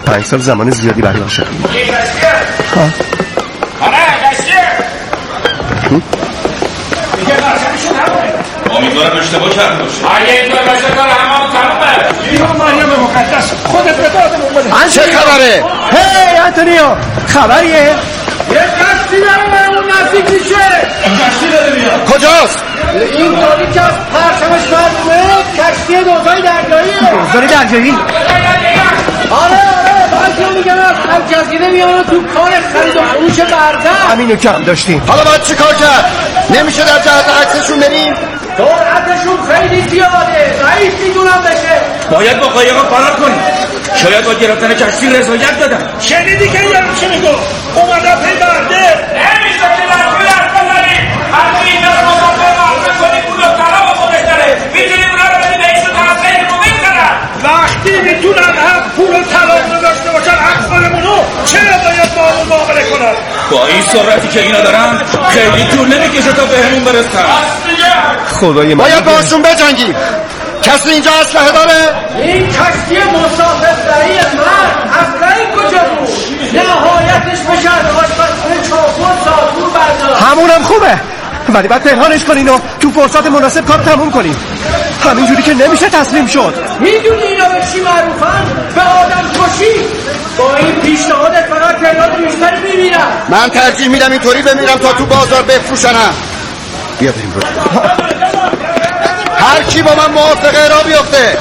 5 سال زمان زیادی برای عاشق. امیدوارم اشتباه کرده باشه. اگه اینطور باشه کار همون تمومه. اینا مریم مقدس خودت به دادم اومده. چه خبره؟ هی آنتونیو خبریه؟ یه کشتی داره اون نزدیک میشه. کشتی داره میاد. کجاست؟ این داری که از پرچمش معلومه کشتی دوزای دریاییه. دوزای دریایی؟ آره باید میگم از الجزیره میانو تو کار خرید و فروش برده. همینو کم داشتیم. حالا باید چی کار کرد؟ نمیشه در جهت عکسشون بریم؟ سرعتشون خیلی زیاده ضعیف میدونم بشه. باید با قایقا فرار کنیم. شاید با گرفتن کشتی رضایت دادن. شنیدی که یارو چی میگو؟ اومده پی برده. نمیشه که در توی حرف بزنیم. هرچی اینجا رو مصافه معرفه کنیم پول و طلا با خودش داره. میتونیم اونا رو بدیم به ایشون طرف رو میکنن. وقتی میتونن هم پول و طلا رو داشته باشن حق خودمونو چرا باید با همون معامله کنن؟ با این سرعتی که اینا دارن خیلی طول نمیکشه تا بهمون برسن. خدای من باید باشون بجنگیم. کسی اینجا اسلحه داره؟ این کشتی مسافربری من اسلحه کجا بود؟ نهایتش بشه از آشپزخونه چاقو و ساطور بردار. همونم خوبه ولی باید پنهانش کنین و تو فرصت مناسب کار تموم کنین. همینجوری که نمیشه تسلیم شد. میدونی اینا به چی معروفن؟ به آدم کشی. با این پیشنهادت فقط تعداد بیشتری میبینم. من ترجیح میدم اینطوری بمیرم تا تو بازار بفروشنم. بیا بریم برو. هر کی با من موافقه را بیفته.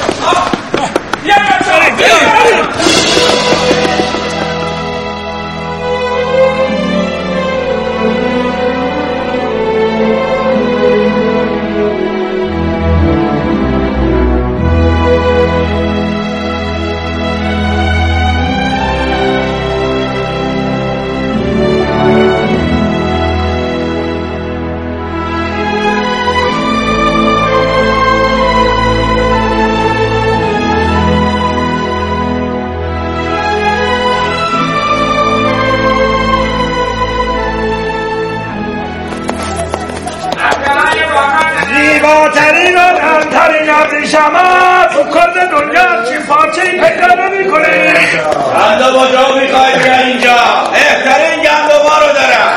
زیباترین و نمترین ابریشمه تو کل دنیا چین پارچه این پیدا رو میکنه. گندو با جا میخوای بیا اینجا. بهترین گندوبا رو دارم.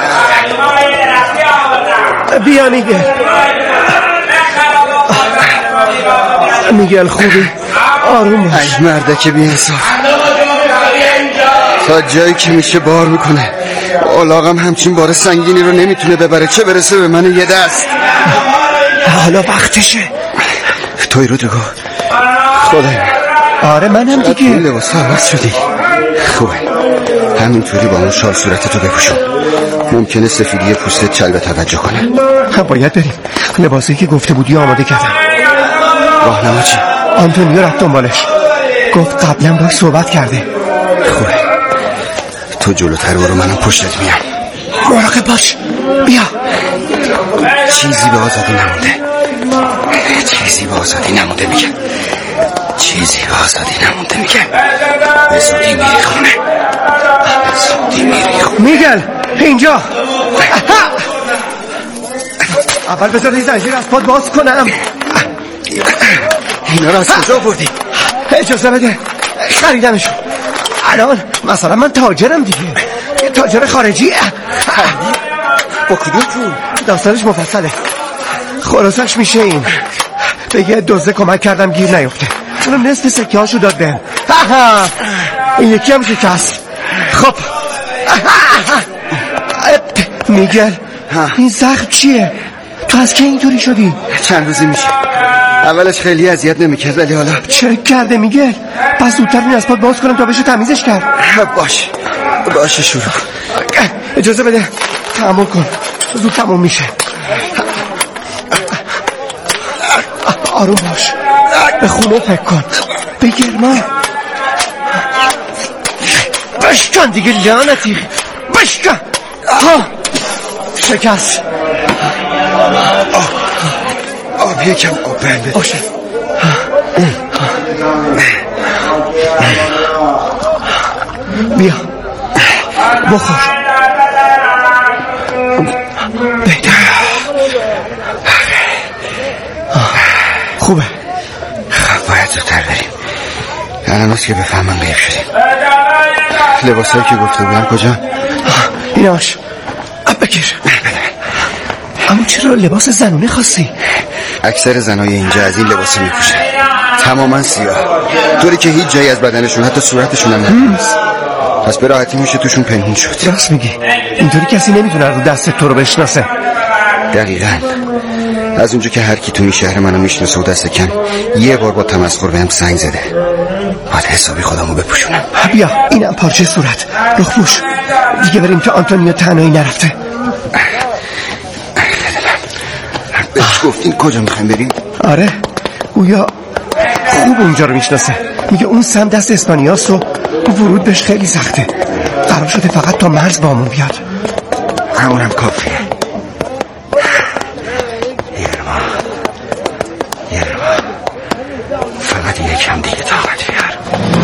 بیا میگل خوبی آروم باش. ای مرده که بی انصاف تا جایی که میشه بار میکنه. علاقم همچین بار سنگینی رو نمیتونه ببره چه برسه به من یه دست. حالا وقتشه. توی رودریگو خدای آره منم دیگه. این لباس ها عوض شدی. خوبه همینطوری با اون شال صورتتو بپوشون. ممکنه سفیدی پوستت جلب توجه کنه. باید بریم. لباسی که گفته بودی آماده کردم. راهنما چی؟ آنتونیو رفت دنبالش. گفت قبلا باید صحبت کرده. خوبه تو جلوتر برو منم پشتت میام. مراقب باش. بیا. چیزی به آزادی نمونده. چیزی به آزادی نمونده میگم. چیزی به آزادی نمونده میگم. به زودی میری خونه. به زودی میری خونه. میگل اینجا. اول بذار این زنجیر از پاد باز کنم. اینا رو از کجا بردی؟ اجازه بده خریدمشون. الان مثلا من تاجرم دیگه. یه تاجر خارجی. با کدوم پول؟ داستانش مفصله. خلاصش میشه این. به یه دزده کمک کردم گیر نیفته. اونم نصف سکه هاشو داد بهم. این یکی هم شکست. خب میگل این زخم چیه؟ تو از که اینطوری شدی؟ چند روزی میشه. اولش خیلی اذیت نمیکرد ولی حالا چرک کرده میگل؟ پس زودتر این از پاد باز کنم تا بشه تمیزش کرد. باشه شروع. اجازه بده تحمل کن زود تموم میشه. آروم باش. به خونه فکر کن. به گرما بشکن دیگه لعنتی. بشکن. شکست. آب یکم آب بنده باشه. بیا بخور. بهتر. خوبه. باید زودتر بریم. الان هست که بفهمم غیب شدیم. لباسایی که گفته بودم کجا؟ ایناش بگیر. اما چرا لباس زنونه خواستی؟ اکثر زنای اینجا از این لباس میپوشن، تماما سیاه، طوری که هیچ جایی از بدنشون حتی صورتشون هم نمی‌بینست. پس به راحتی میشه توشون پنهون شد. راست میگی، اینطوری کسی نمیتونه رو دست تو رو بشناسه. دقیقاً. از اونجا که هر کی تو این شهر منو میشناسه و دست کم یه بار با تمسخر بهم سنگ زده، باید حسابی خودمو بپوشونم. بیا اینم پارچه صورت، رخ پوش دیگه، بریم که آنتونیو تنهایی نرفته. بهش گفتین کجا میخوایم بریم؟ آره، گویا خوب اونجا رو میشناسه. میگه اون سمت دست اسپانیاست و ورود بهش خیلی سخته. قرار شده فقط تا مرز بامون بیاد. همونم کافیه. یرما فقط یکم دیگه طاقت بیار.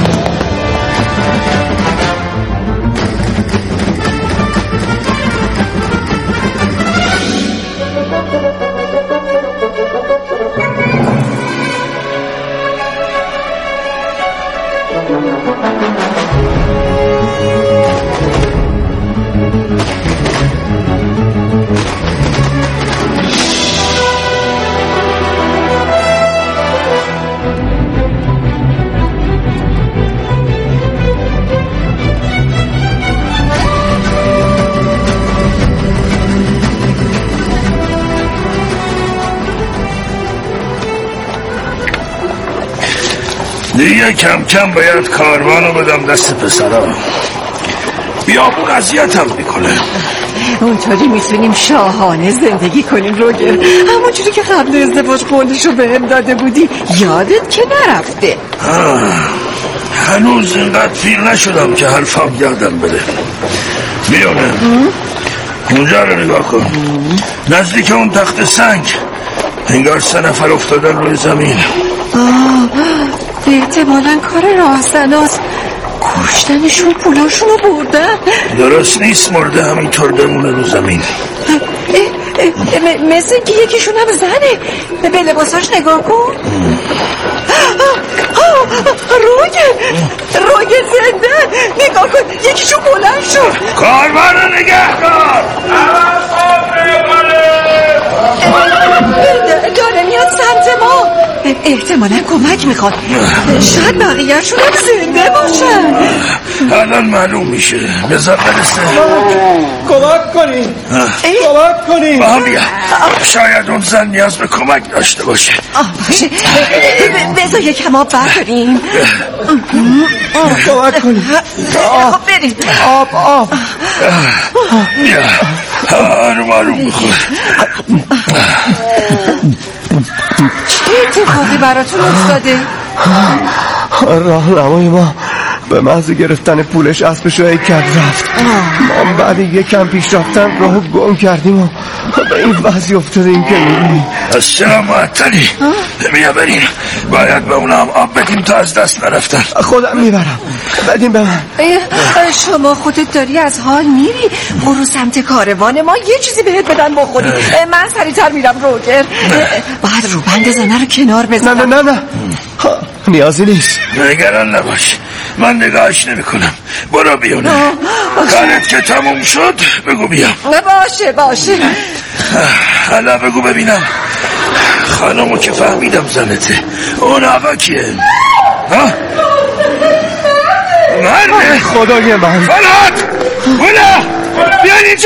دیگه کم کم باید کاروانو بدم دست پسرا. بیابون اذیتم میکنه. اونطوری میتونیم شاهانه زندگی کنیم روگر، همونجوری که قبل ازدواج قولشو بهم داده بودی. یادت که نرفته؟ هنوز اینقدر پیر نشدم که حرفم یادم بده. میونه اونجا رو نگاه کن، نزدیک اون تخت سنگ انگار 3 نفر افتادن روی زمین. احتمالاً کار راهزناست، کشتنشون پولاشونو بردن. درست نیست مرده همینطور بمونه رو زمین. مثل که یکیشون هم زنه. به لباساش نگاه کن. روگر زنده. نگاه کن یکیشون بلند شد. کاروان رو نگه دار. داره میاد سمت ما. احتمالا کمک میخواد. شاید بقیه‌شون هم زنده باشن. الان معلوم میشه. بذار برسه. کمک کنین. با هم بیا. شاید اون زن نیاز به کمک داشته باشه. باشه. بذار یکم آب برداریم. کمک کنین. بریم. آب. بیا. آروم بخور. چه اتفاقی براتون افتاده؟ راهنمای ما به محض گرفتن پولش اسبشو هیکل رفت. ما بعد یکم پیش رفتن راهو گم کردیم و به این وضعی افتادیم که میبینی. از چرا معطلی؟ بیا بریم، باید به اونم آب بدیم تا از دست نرفتن. خودم میبرم، بدیم به من. شما خودت داری از حال میری. برو سمت کاروان ما یه چیزی بهت بدن بخوری. من سریعتر میرم روگر. باید روبند زنه رو کنار بزنم. نه نیازی نیست. نگران نباش، من نگاهش نمی کنم. برو بیونه. کارت که تموم شد بگو بیام. باشه. حالا بگو ببینم، خانمو که فهمیدم زنته، اون آقا کیه؟ مرده؟ خدای من. فلات بولا بیان اینجا.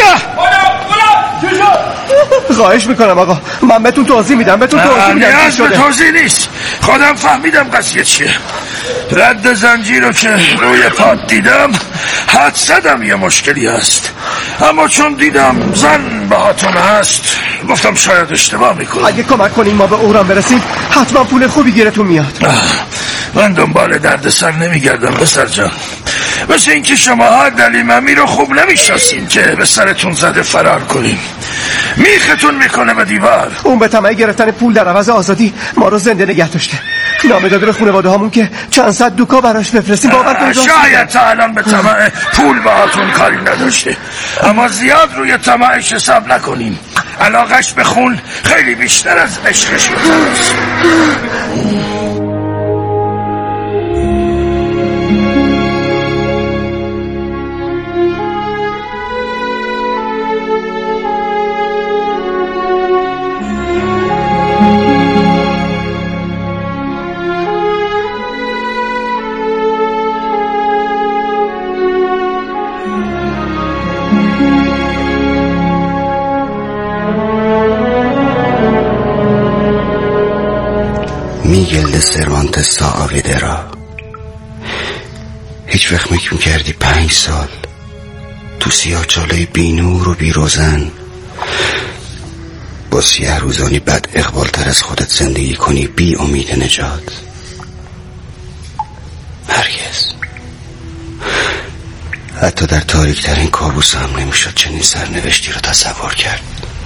خواهش میکنم آقا، من بهتون توضیح میدم. نیاز به توضیح نیست، خودم فهمیدم قضیه چیه. رد زنجیر رو که روی پات دیدم حد زدم یه مشکلی هست، اما چون دیدم زن باهاتون هست گفتم شاید اشتباه میکنم. اگه کمک کنیم ما به اوران برسیم حتما پول خوبی گیرتون میاد. من دنبال درد سر نمیگردم پسر جان، مثل اینکه شماها دلیممی رو خوب نمیشناسین که به سرتون زده فرار کنین. میختون میکنه به دیوار. اون به طمع گرفتن پول در عوض آزادی ما رو زنده نگه داشته. نامه داده به خانواده هامون که چند صد دوکا براش بفرستیم. شاید تا الان به طمع پول باهاتون کاری نداشته، اما زیاد روی طمعش حساب نکنین. علاقش به خون خیلی بیشتر از عشقش بزنست. میگیلد سروانتس ساآویده را. هیچ وقت فکر میکردی 5 سال تو سیاه‌چاله بی نور و بی روزن با سیاه روزانی بد اقبالتر از خودت زندگی کنی بی امید نجات؟ هرگز. حتی در تاریک‌ترین کابوس هم نمیشد چنین سرنوشتی رو تصور کرد.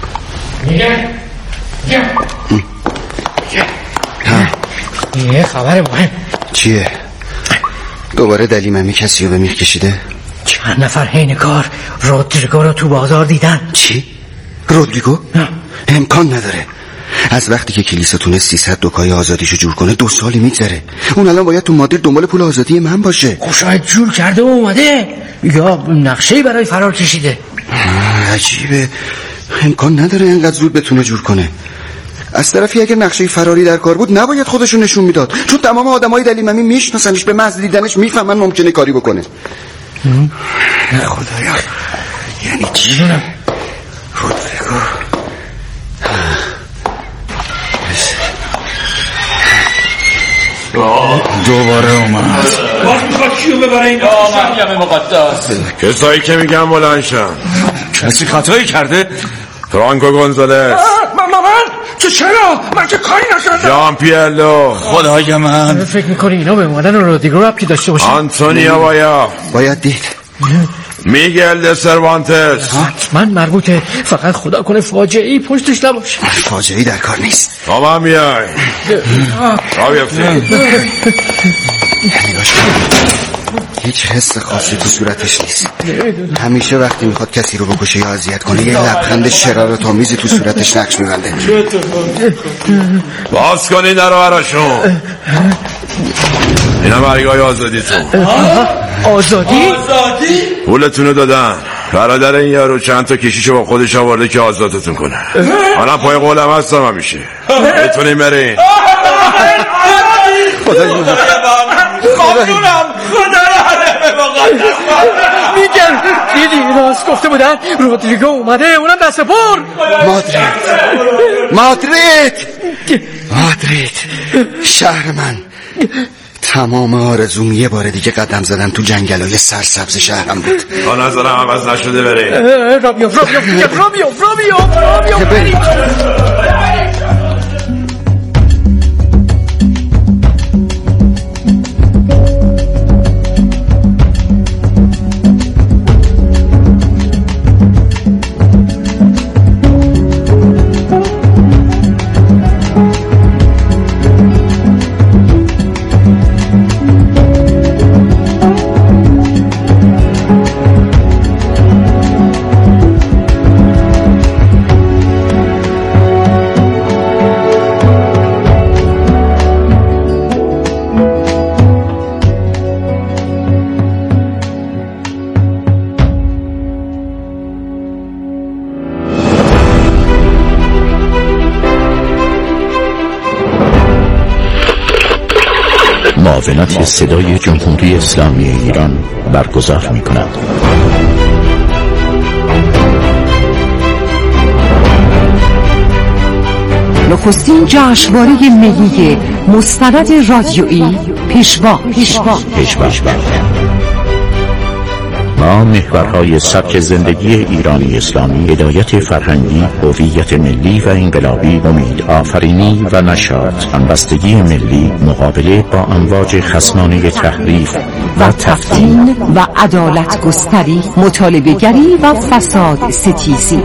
یه خبر مهم. چیه؟ دوباره دلیممی کسی رو به میخ کشیده؟ چند نفر حین کار رودریگو رو تو بازار دیدن. چی؟ رودریگو؟ امکان نداره. از وقتی که کلیسا تونست 300 دوکای آزادیشو جور کنه 2 سالی میگذره. اون الان باید تو مادرید دنبال پول آزادی من باشه. شاید جور کرده و اومده یا نقشه‌ای برای فرار کشیده. عجیبه. امکان نداره اینقدر زود بتونه جور کنه. از طرفی اگر نقشه فراری در کار بود نباید خودشو نشون میداد، چون تمام آدمای دلیممی میشناسنش، به محض دیدنش میفهمن ممکنه کاری بکنه. نه خدایا، یعنی چی؟ رودریگو دوباره اومد. باز میخواد کیو ببره این مریم مقدس؟ کسایی که میگم بلندشن. کسی خطایی کرده؟ فرانکو گونزالس. من که چرا؟ من که کاری نکردم. جان پیرلو. خدای من، فکر میکنی اینا به اومدن رودریگو ربطی داشته باشه؟ آنتونیا باید دید. میگل د سروانتس حتما مربوطه، فقط خدا کنه فاجعه‌ای پشتش نباشه. فاجعه‌ای در کار نیست. با من بیای. را بیفتید. هیچ حس خاصی تو صورتش نیست. همیشه وقتی میخواد کسی رو بکشه یا اذیت کنه یه لبخند شرارت‌آمیزی تو صورتش نقش می‌بنده. باز کنین در رو براشون. اینا برگای آزادیتون. آزادی؟ پولتونو دادن. برادر این یارو چند تا کشیشو با خودش آورده که آزادتون کنه. منم پای قولم هستم همیشه. بتونین برین. ممنونم. خدا رحمه مقدس. میگن دیدی راست گفته بودن رودریگو اومده، اونم دست پر. مادرید شهر من. تمام آرزوم یه بار دیگه قدم زدن تو جنگلای سرسبز شهرم بود. تا نظرم عوض نشده بریم. رابیو معاونت صدای جمهوری اسلامی ایران برگزار می‌کند. نخستین جشنواره ملی مستند رادیویی پیشوا. ما محورهای سبک زندگی ایرانی اسلامی، هدایت فرهنگی، هویت ملی و انقلابی، امید آفرینی و نشاط، همبستگی ملی، مقابله با امواج خصمانه تحریف و تفتین و عدالت گستری، مطالبه گری و فساد ستیزی.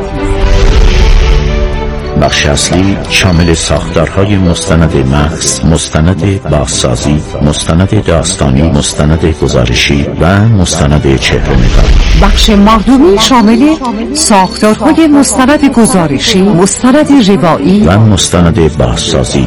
بخش اصلی شامل ساختارهای مستند مغز، مستند بازسازی، مستند داستانی، مستند گزارشی و مستند چهره‌نگاری. بخش مردمی شامل ساختارهای مستند گزارشی، مستند روایی و مستند بازسازی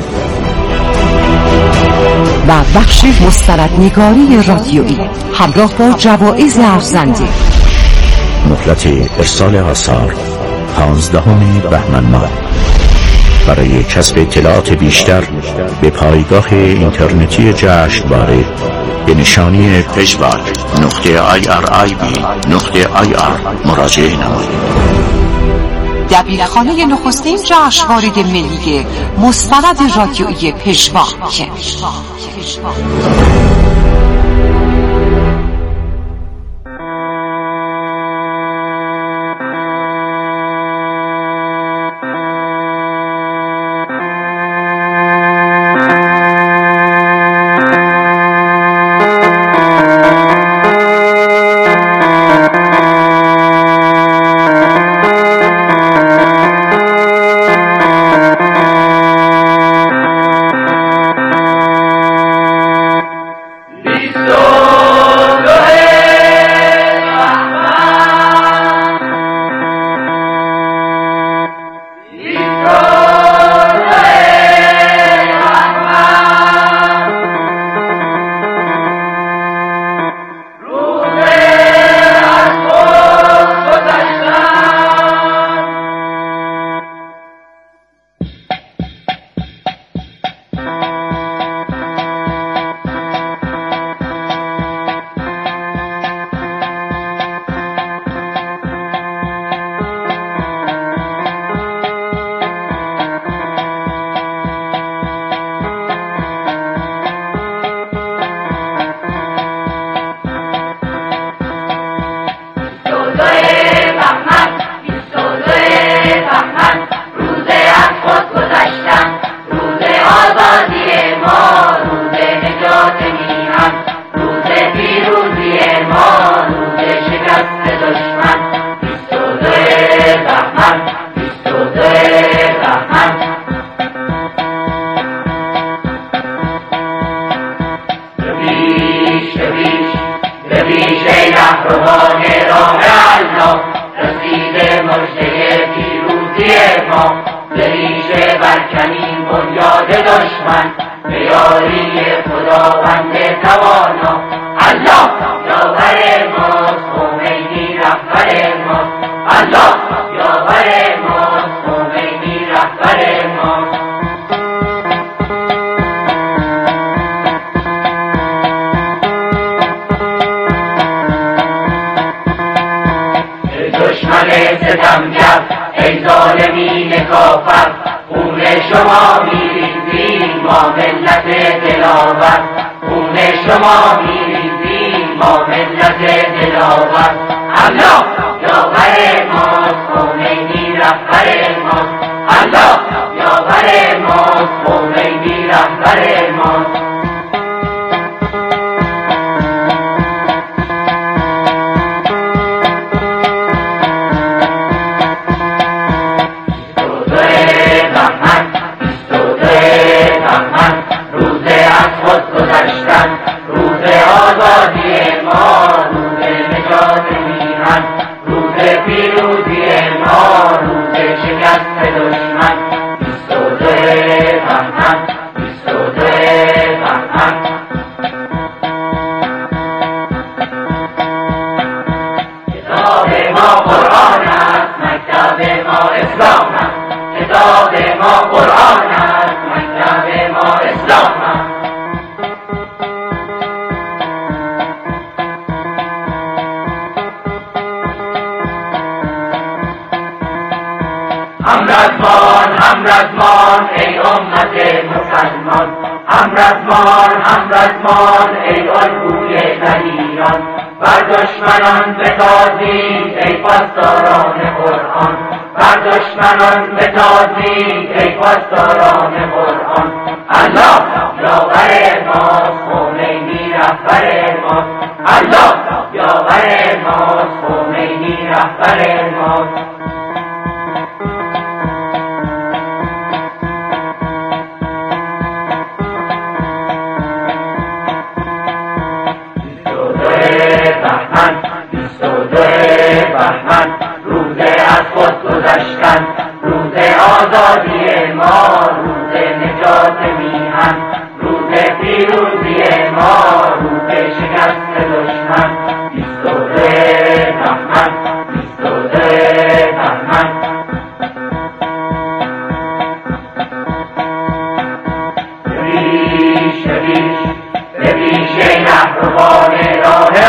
و بخش مستندنگاری رادیویی همراه با جوایز ارزنده. مهلت ارسال آثار 15 بهمن ماه. برای کسب اطلاعات بیشتر به پایگاه اینترنتی جشنواره به نشانی peshwak.irib.ir مراجعه نمایید. دبیرخانه نخستین جشنواره ملی مستند رادیویی پژواک.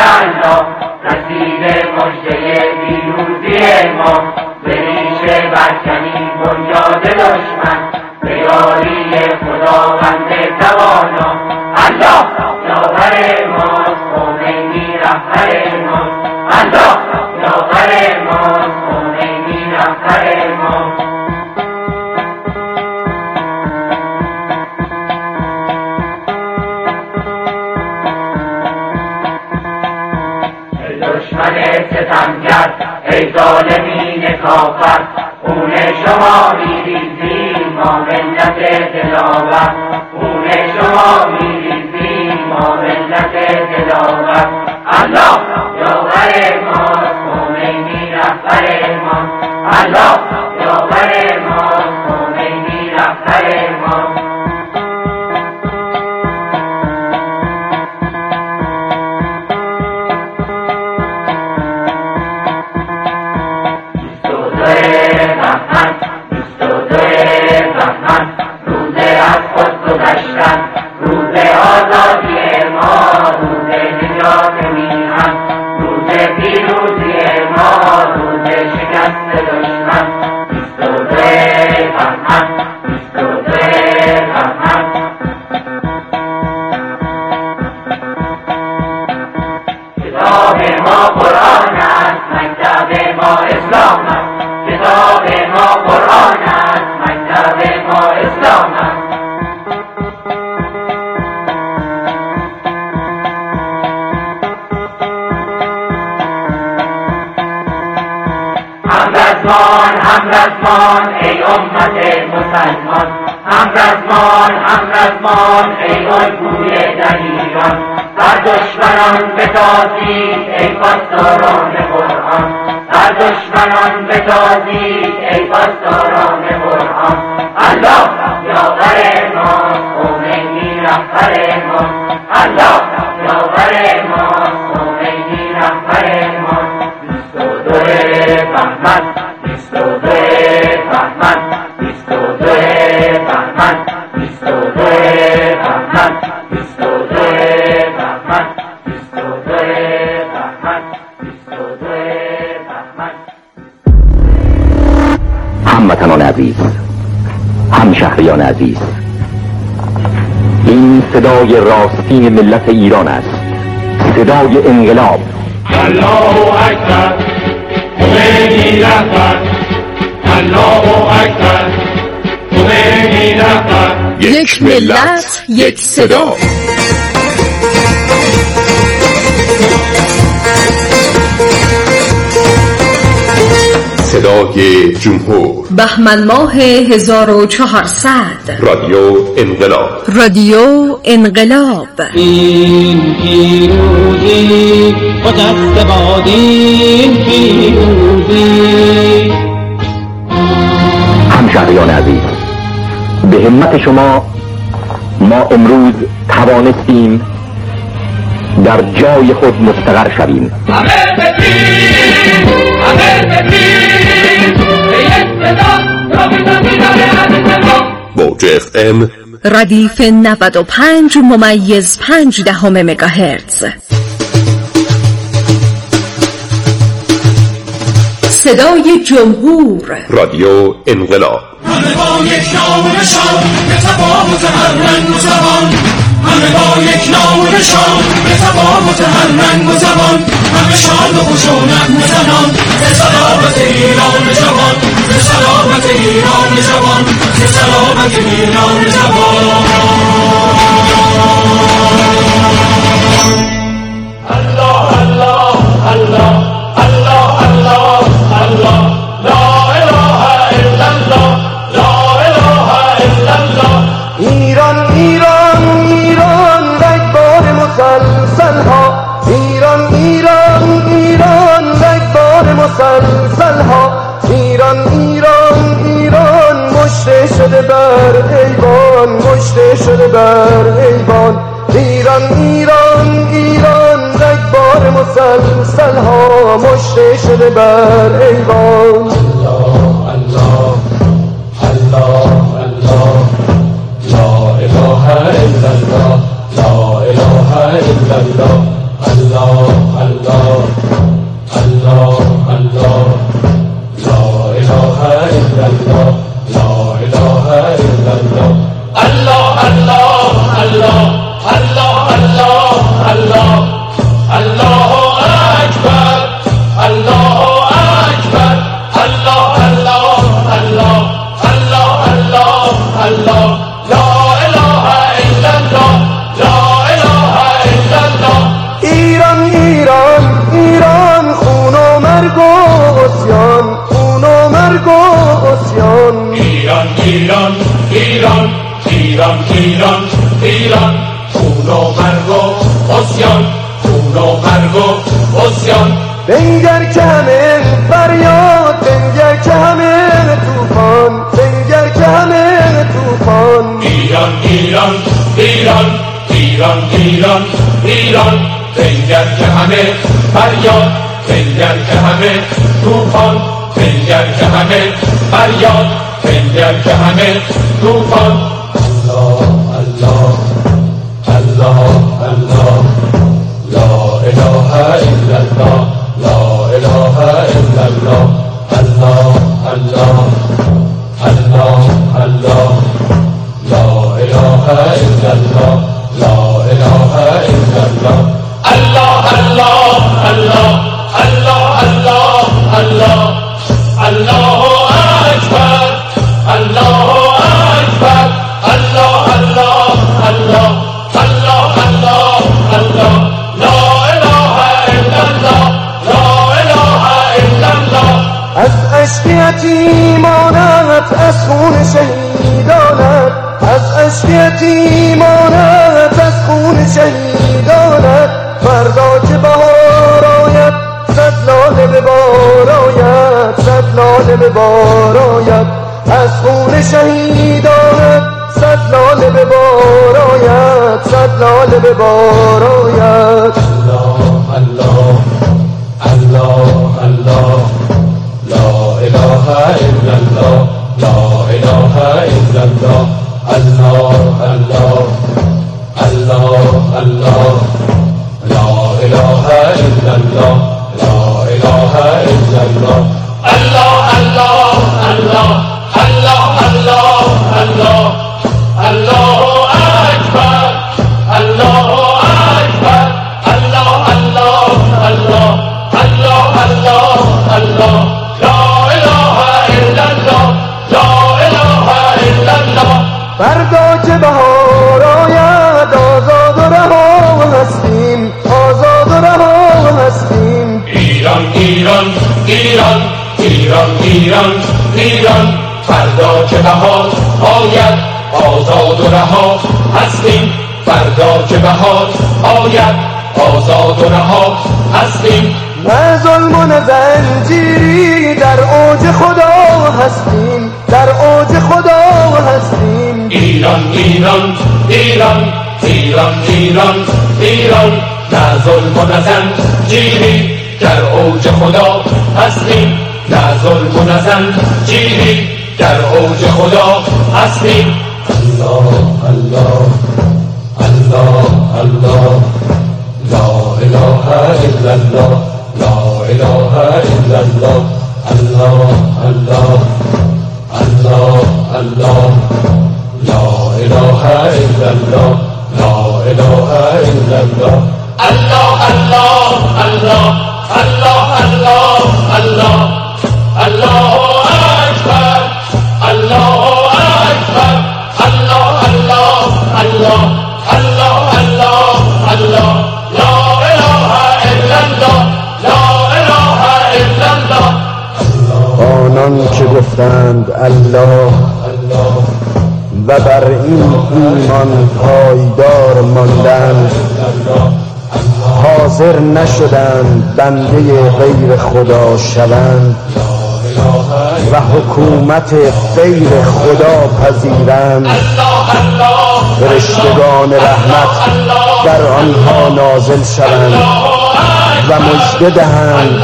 رسید مژده پیروزی ما به ریشه الله یاور ما خمینی رهبر ما. ای دشمن ستمگر، ای ظالمین کافر، خون شما میریزیم ما ملت دلاور، خون شما میریزیم ما ملت دلاور. الله یاور ما خمینی رهبر ما، الله یاور ما خمینی رهبر ما. همرزمان ای امت مسلمان، همرزمان ای الگوی دلیران، بر دشمنان بتازید ای پاسداران قرآن، بر دشمنان بتازید ای پاسداران قرآن. الله یاور ما خمینی رهبر ما، الله یاور ما خمینی رهبر ما. 22 بهمن 22 بهمن 22 بهمن 22 بهمن 22 بهمن 22 بهمن 22 بهمن. هموطنان عزیز، همشهریان عزیز، این صدای راستین ملت ایران است، صدای انقلاب. الله اکبر خمینی رهبر، الله اکبر خمینی رهبر. یک ملت، یک صدا. صدای جمهور، بهمن ماه 1400. رادیو انقلاب، رادیو انقلاب. این پیروزی خجسته بادین پیروزی. همشهریان عزیز، به همت شما ما امروز توانستیم در جای خود مستقر شویم. موج FM ردیف 95.5 مگاهرتز. صدای جمهور، رادیو انقلاب. همه با یک نام و نشان به تفاوت هر رنگ و زبان، همه با یک نام و نشان به تفاوت هر رنگ و زبان، همه شاد و خشونت میزنان به سلامت ایران جوان، به سلامت ایران جوان، به سلامت ایران جوان. الله الله الله الله الله الله، لا اله الا الله، لا اله الا الله. ایران ایران ایران رگبار مسلسل ها، ایران ایران ایران رگبار مسلسل ها، ایران ایران ایران مشته شده بر ایوان، مشته شده بر ایوان. ایران ایران ایران رگبار مسلسل ها، مشته شده بر ایوان. الله الله الله الله، لا اله الا الله، لا اله الا الله، الله الله الله الله، لا اله الا الله، لا اله الا الله، الله الله الله الله الله الله، الله اکبر ایران ایران ایران خون و مرگ و عصیان خون و مرگ و عصیان بنگر که همه فریاد بنگر که همه توفان بنگر که همه توفان ایران ایران ایران ایران ایران ایران بنگر که همه فریاد بنگر که همه توفان بنگر که همه فریاد بنگر که همه توفان الله الله الله الله لا اله الا الله لا اله الا الله الله الله الله الله لا اله الا الله لا اله الا الله الله الله الله الله الله الله اکبر الله اکبر الله الله الله الله الله الله لا اله الا الله لا اله الا الله از عشق یتیمانت از خون شهیدانت از عشق یتیمانت از خون شهیدانت فردا که بهار آید صد لاله به بار آید صد لاله به بار آید از خون شهیدانت صد لاله به بار آید صد لاله به بار آید الله الله الله الله لا اله الا الله لا اله الا الله الله الله الله الله لا اله الا الله لا اله الا الله الله الله الله الله الله الله الله اکبر الله اکبر الله الله الله الله الله الله لا اله الا الله لا اله الا الله فردا که بهار آید آزاد و رها هستیم آزاد و رها هستیم ایران ایران ایران ایران ایران ایران فردا که بهار آید آزاد و رها هستیم فردا که بهار آید آزاد و رها هستیم نه ظلم و نه زنجیری در اوج خدا هستیم در اوج خدا هستیم ایران ایران ایران ایران ایران ایران نه ظلم و نه زنجیری در اوج خدا هستیم نه ظلم و نه زنجیری در اوج خدا هستیم الله الله الله الله لا اله الا الله لا اله الا الله الله الله الله الله لا اله الا الله لا اله الا الله الله الله الله الله الله الله الله اکبر الله اکبر الله الله الله الله الله الله لا اله الا الله لا اله الا الله آنان که گفتند الله و بر این ایمان پایدار ماندند حاضر نشدند بنده غیر خدا شوند و حکومت غیر خدا پذیرند فرشتگان رحمت بر آنها نازل شوند و مژده دهند